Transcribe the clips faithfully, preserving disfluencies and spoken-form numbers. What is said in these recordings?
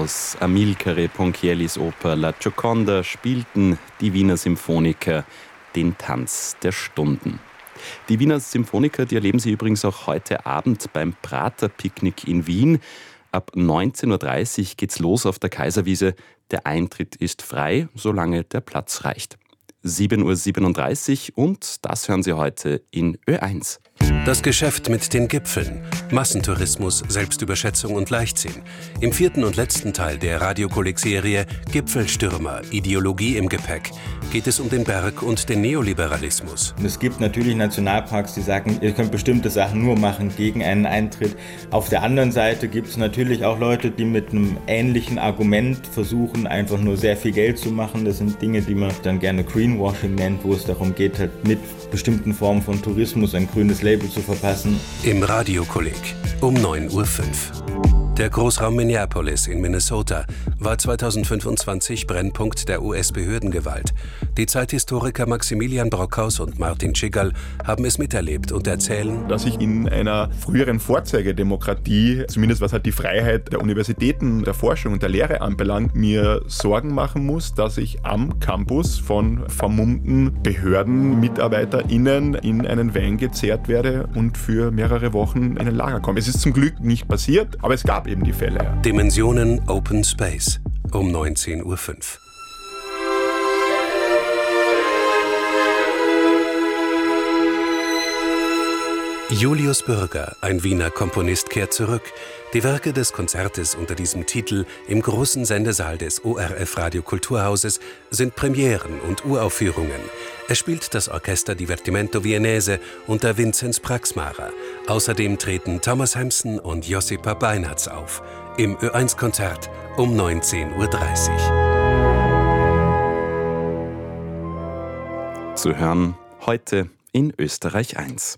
Aus Amilcare Ponchiellis Oper La Gioconda spielten die Wiener Symphoniker den Tanz der Stunden. Die Wiener Symphoniker, die erleben Sie übrigens auch heute Abend beim Praterpicknick in Wien. Ab neunzehn Uhr dreißig geht's los auf der Kaiserwiese. Der Eintritt ist frei, solange der Platz reicht. sieben Uhr siebenunddreißig und das hören Sie heute in Ö eins. Das Geschäft mit den Gipfeln, Massentourismus, Selbstüberschätzung und Leichtsinn. Im vierten und letzten Teil der Radiokolleg-Serie Gipfelstürmer, Ideologie im Gepäck geht es um den Berg und den Neoliberalismus. Es gibt natürlich Nationalparks, die sagen, ihr könnt bestimmte Sachen nur machen gegen einen Eintritt. Auf der anderen Seite gibt es natürlich auch Leute, die mit einem ähnlichen Argument versuchen, einfach nur sehr viel Geld zu machen. Das sind Dinge, die man dann gerne Greenwashing nennt, wo es darum geht, halt mit bestimmten Formen von Tourismus ein grünes Label zu verpassen. Im Radiokolleg um neun Uhr fünf. Der Großraum Minneapolis in Minnesota war zweitausendfünfundzwanzig Brennpunkt der U S-Behördengewalt. Die Zeithistoriker Maximilian Brockhaus und Martin Tschigal haben es miterlebt und erzählen, dass ich in einer früheren Vorzeigedemokratie, zumindest was halt die Freiheit der Universitäten, der Forschung und der Lehre anbelangt, mir Sorgen machen muss, dass ich am Campus von vermummten BehördenmitarbeiterInnen in einen Van gezerrt werde und für mehrere Wochen in ein Lager komme. Es ist zum Glück nicht passiert, aber es gab eben die Fälle. Ja. Dimensionen Open Space um neunzehn Uhr fünf. Julius Bürger, ein Wiener Komponist, kehrt zurück. Die Werke des Konzertes unter diesem Titel im großen Sendesaal des O R F Radio Kulturhauses sind Premieren und Uraufführungen. Es spielt das Orchester Divertimento Viennese unter Vinzenz Praxmarer. Außerdem treten Thomas Hampson und Josipa Beinartz auf. Im Ö eins Konzert um neunzehn Uhr dreißig. Zu hören heute in Österreich eins.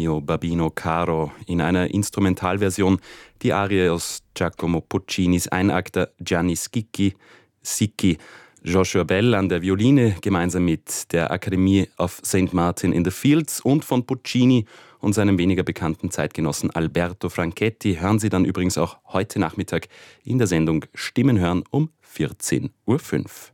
Mio Babino Caro in einer Instrumentalversion die Arie aus Giacomo Puccinis Einakter Gianni Schicchi, Sicchi. Joshua Bell an der Violine gemeinsam mit der Akademie of Saint Martin in the Fields und von Puccini und seinem weniger bekannten Zeitgenossen Alberto Franchetti hören Sie dann übrigens auch heute Nachmittag in der Sendung Stimmen hören um vierzehn Uhr fünf.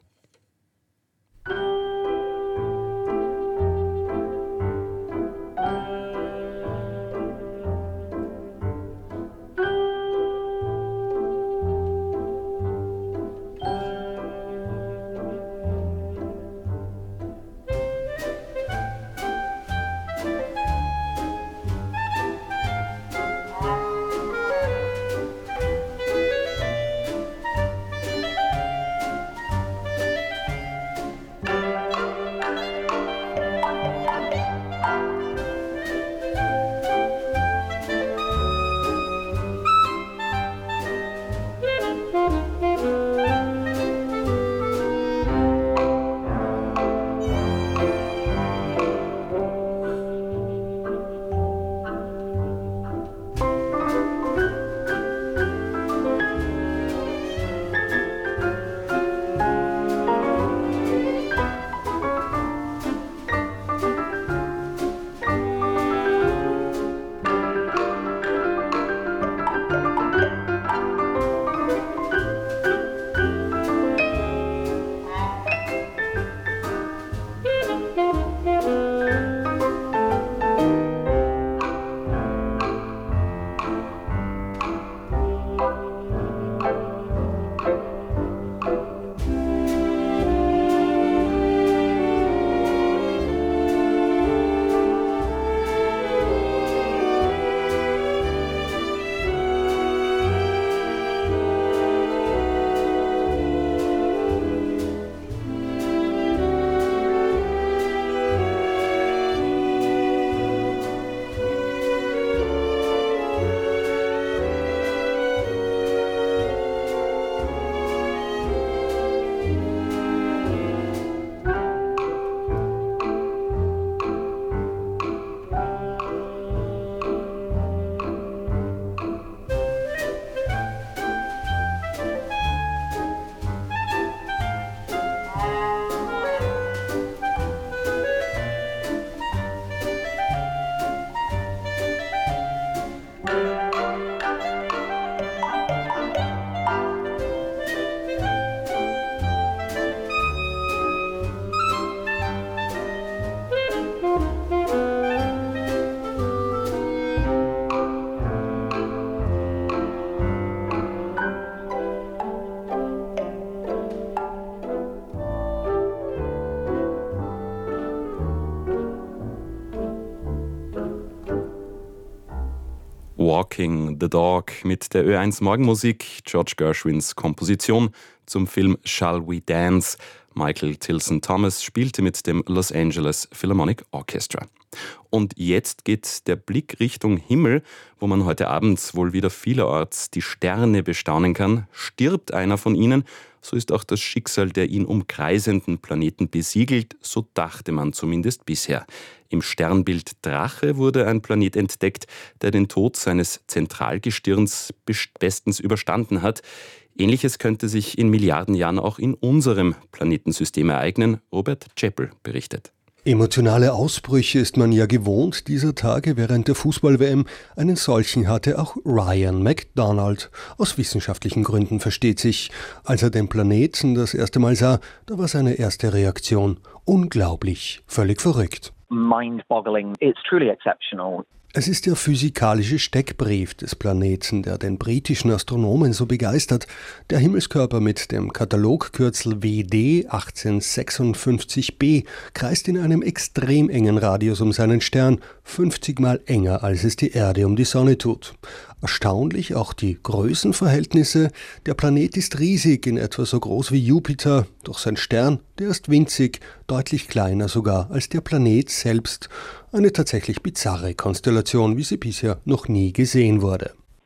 Walking the Dog mit der Ö eins Morgenmusik, George Gershwins Komposition zum Film Shall We Dance. Michael Tilson Thomas spielte mit dem Los Angeles Philharmonic Orchestra. Und jetzt geht der Blick Richtung Himmel, wo man heute Abend wohl wieder vielerorts die Sterne bestaunen kann. Stirbt einer von ihnen, so ist auch das Schicksal der ihn umkreisenden Planeten besiegelt, so dachte man zumindest bisher. Im Sternbild Drache wurde ein Planet entdeckt, der den Tod seines Zentralgestirns bestens überstanden hat. Ähnliches könnte sich in Milliarden Jahren auch in unserem Planetensystem ereignen, Robert Chappell berichtet. Emotionale Ausbrüche ist man ja gewohnt dieser Tage während der Fußball-W M. Einen solchen hatte auch Ryan McDonald. Aus wissenschaftlichen Gründen versteht sich. Als er den Planeten das erste Mal sah, da war seine erste Reaktion unglaublich, völlig verrückt. Mind-boggling. It's truly exceptional. Es ist der physikalische Steckbrief des Planeten, der den britischen Astronomen so begeistert. Der Himmelskörper mit dem Katalogkürzel W D achtzehnhundertsechsundfünfzig b kreist in einem extrem engen Radius um seinen Stern, fünfzig Mal enger als es die Erde um die Sonne tut. Erstaunlich auch die Größenverhältnisse. Der Planet ist riesig, in etwa so groß wie Jupiter, doch sein Stern, der ist winzig, deutlich kleiner sogar als der Planet selbst. Eine tatsächlich bizarre Konstellation, wie sie bisher noch nie gesehen wurde.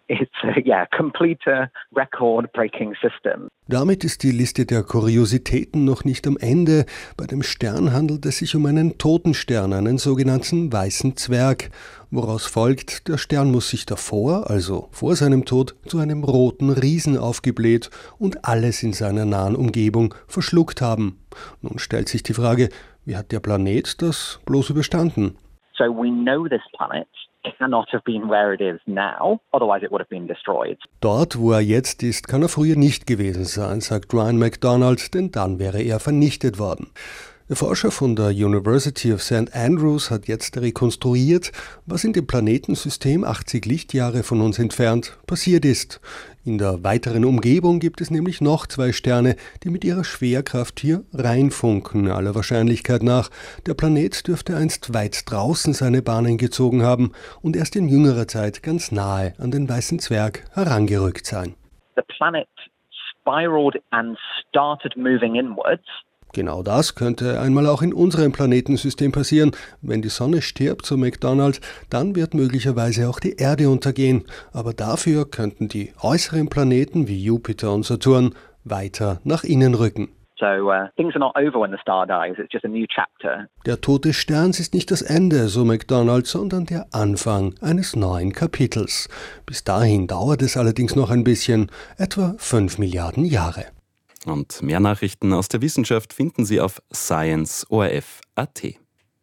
It's a yeah, complete record-breaking system. Damit ist die Liste der Kuriositäten noch nicht am Ende. Bei dem Stern handelt es sich um einen Totenstern, einen sogenannten weißen Zwerg. Woraus folgt, der Stern muss sich davor, also vor seinem Tod, zu einem roten Riesen aufgebläht und alles in seiner nahen Umgebung verschluckt haben. Nun stellt sich die Frage, wie hat der Planet das bloß überstanden? So we know this planet cannot have been where it is now, otherwise it would have been destroyed. Dort, wo er jetzt ist, kann er früher nicht gewesen sein, sagt Ryan McDonald, denn dann wäre er vernichtet worden. Der Forscher von der University of Saint Andrews hat jetzt rekonstruiert, was in dem Planetensystem achtzig Lichtjahre von uns entfernt passiert ist. In der weiteren Umgebung gibt es nämlich noch zwei Sterne, die mit ihrer Schwerkraft hier reinfunken, aller Wahrscheinlichkeit nach. Der Planet dürfte einst weit draußen seine Bahnen gezogen haben und erst in jüngerer Zeit ganz nahe an den weißen Zwerg herangerückt sein. The planet spiraled and started moving inwards. Genau das könnte einmal auch in unserem Planetensystem passieren. Wenn die Sonne stirbt, so McDonald, dann wird möglicherweise auch die Erde untergehen. Aber dafür könnten die äußeren Planeten wie Jupiter und Saturn weiter nach innen rücken. So uh, things are not over when the star dies, it's just a new chapter. Der Tod des Sterns ist nicht das Ende, so McDonald, sondern der Anfang eines neuen Kapitels. Bis dahin dauert es allerdings noch ein bisschen, etwa fünf Milliarden Jahre. Und mehr Nachrichten aus der Wissenschaft finden Sie auf science punkt o r f punkt a t.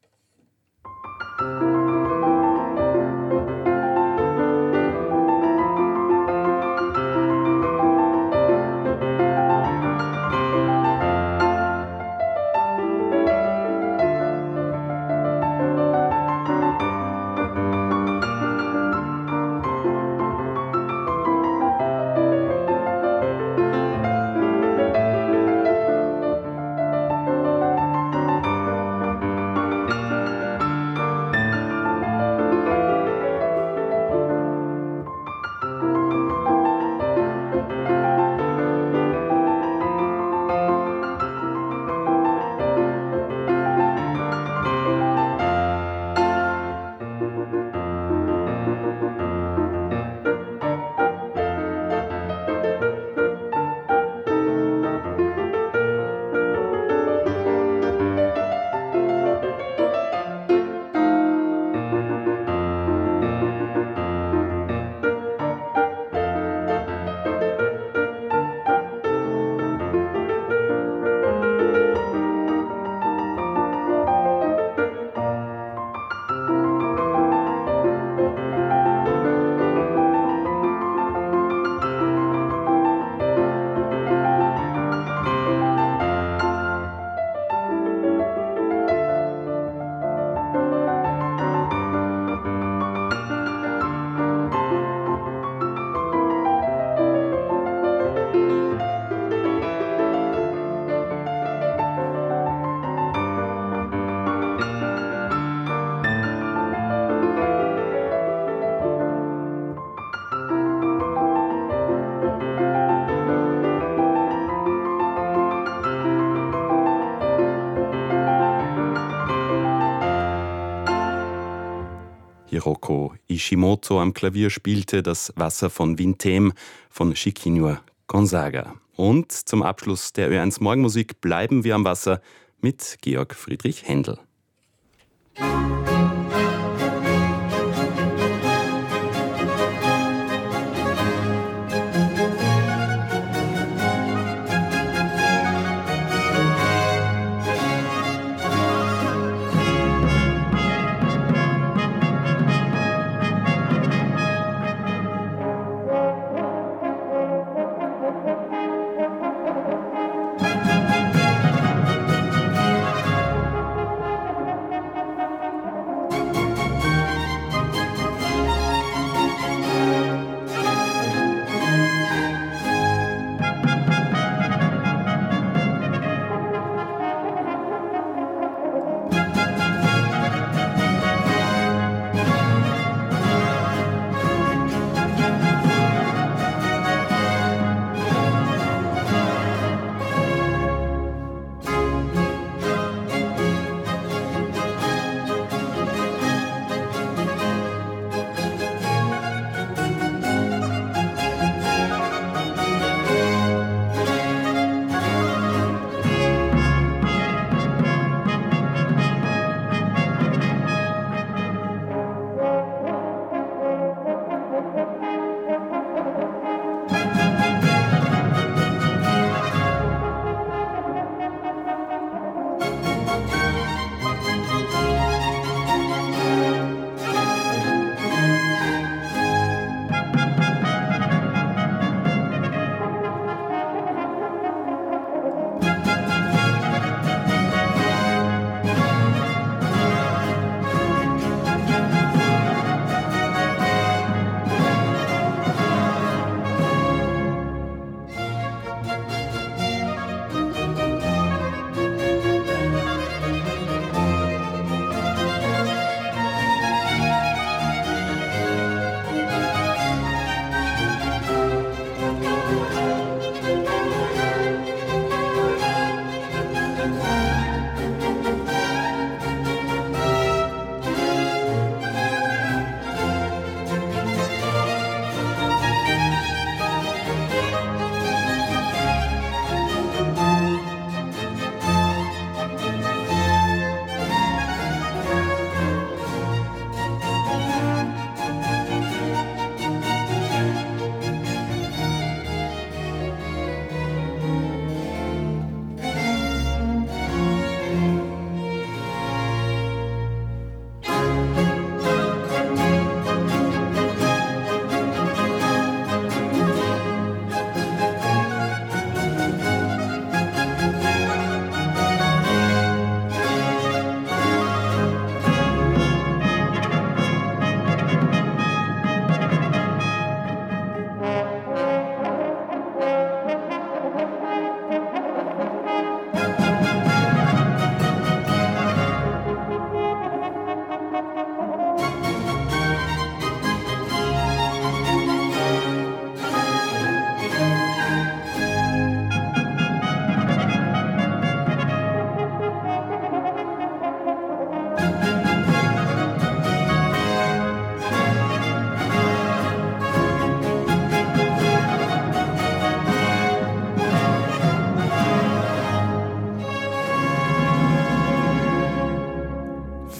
Hiroko Ishimoto am Klavier spielte das Wasser von Vintem von Shikinur Gonzaga. Und zum Abschluss der Ö eins Morgenmusik bleiben wir am Wasser mit Georg Friedrich Händel.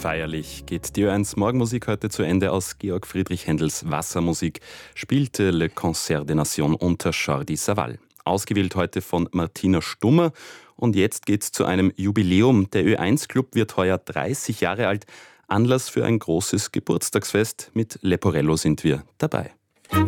Feierlich geht die Ö eins Morgenmusik heute zu Ende. Aus Georg Friedrich Händels Wassermusik spielte Le Concert des Nations unter Jordi Savall. Ausgewählt heute von Martina Stummer. Und jetzt geht's zu einem Jubiläum. Der Ö eins Club wird heuer dreißig Jahre alt. Anlass für ein großes Geburtstagsfest. Mit Leporello sind wir dabei.